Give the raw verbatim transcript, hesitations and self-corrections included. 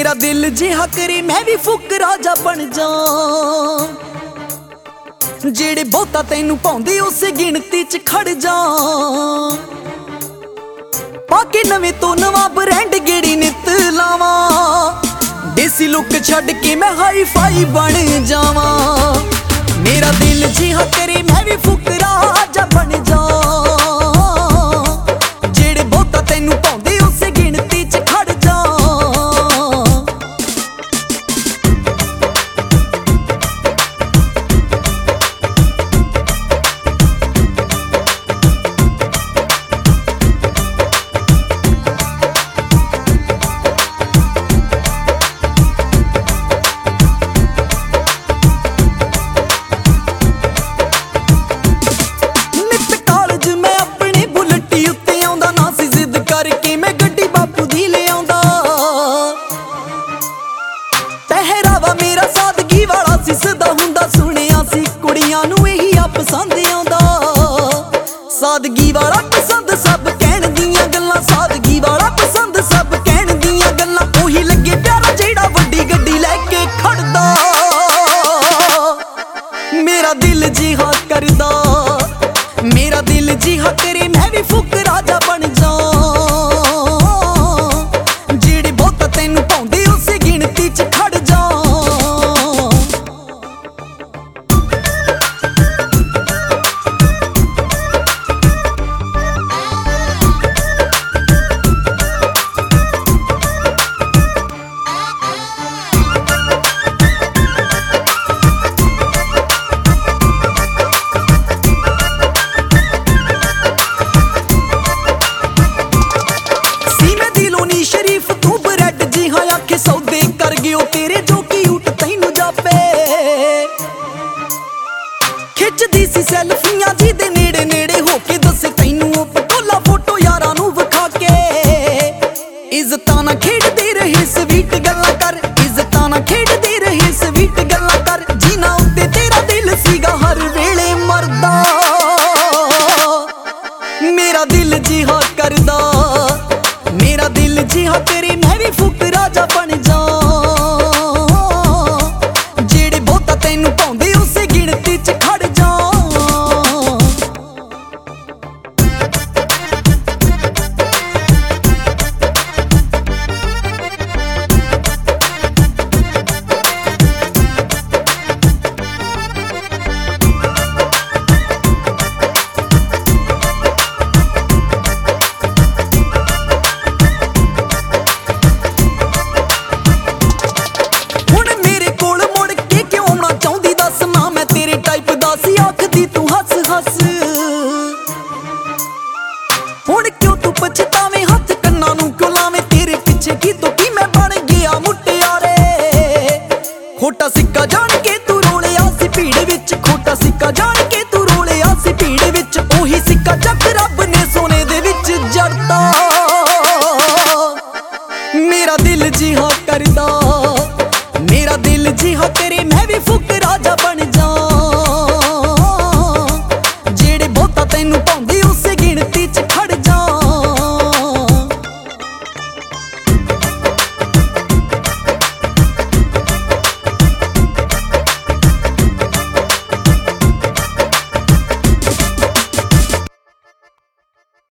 मेरा दिल जिहा करे मैं भी फुकरा जा बन जा, जेड़े बहुता तैनू पाउंदे उसे गिणती च खड़ जा। पाके नवें तो नवां ब्रांड गेड़ी नित लावां, देसी लुक छड्ड के मैं हाई फाई बन जावां। मेरा दिल जिहा करे मैं भी फुकरा जा बन जा, जेड़े बहुता तैनू पाउंदे उसे गिणती च खड़ जा। पहरावा मेरा सादगी वाला सिसदा हुंदा, सुनिया सी कुड़ियां नू यही आ पसंद आउंदा। सादगी वाला पसंद सब कहण दियां गल्लां, सादगी वाला पसंद सब कहण दियां गल्लां। ओही लगे प्यारा जेड़ा वड्डी गड्डी लैके खड़दा, मेरा दिल जिहा करदा। मेरा दिल जिहा करे मैं भी फुकरा जा बन जा, जेड़े बहुता तैनू पाउंदे उसे गिणती च खड़ जा। शरीफ तू ब्रेड जिहा आखे सौदे कर गयो तेरे जो की उठ तैनू जापे। खिचदी सी सैल्फियां जी दे नेड़े नेड़े होके दसे तैनू ओ पटोला फोटो यारां नू विखा के। इज्जतां ना खेडदे रहे स्वीट गल्लां कर, इज्जतां ना खेडदे रहे स्वीट गल्लां कर। जिना उत्ते तेरा दिल सीगा हर वेले मरदा, मेरा दिल जिहा करदा। मेरा दिल जिहा करे मैं भी फुकरा जा बन जा, जेड़े बहुता तैनू पाउंदे उसे गिणती च खड़ जा। हुण क्यों तू पछतावे हथ कन्ना नू क्यों लावे, तेरे पिछे की तो की मैं बन गया मुटियारे। खोटा सिक्का जान के तू रोलिया सी भीड़ विच, खोटा सिक्का जान के तू रोलिया सी भीड़ विच। ओही सिक्का चक रब ने सोने दे विच जड़ता, मेरा दिल जिहा करदा। मेरा दिल जिहा करे मैं भी फुकरा जा बन जा, जेड़े बहुता तैनू पाउंदे